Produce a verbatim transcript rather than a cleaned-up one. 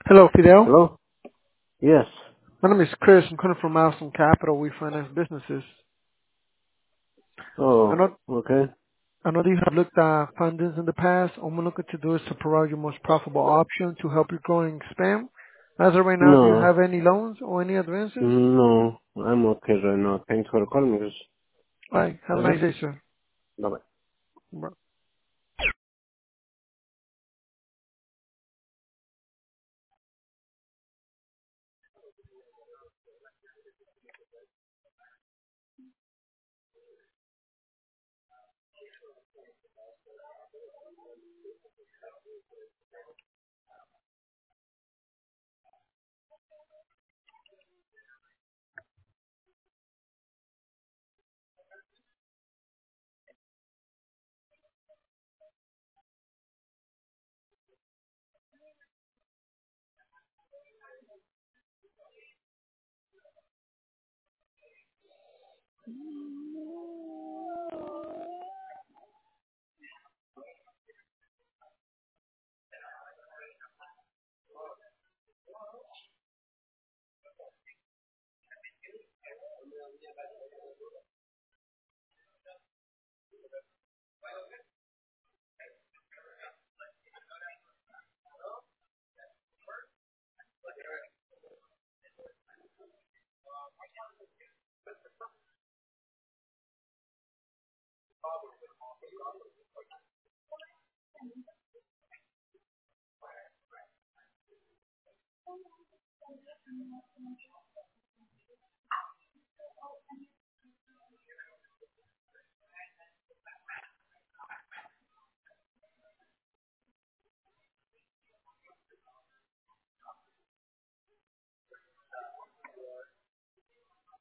Hello, Fidel. Hello? Yes. My name is Chris. I'm calling from Milestone Capital. We finance businesses. I Oh, know, okay. I know that you have looked at fundings in the past. All we're looking to do is to provide you most profitable option to help you grow and expand. As of right now, do you No, have any loans or any advances? no, I'm okay right now. Thanks for calling me. All right. Have a Uh-huh. nice day, sir. Bye-bye. Bye.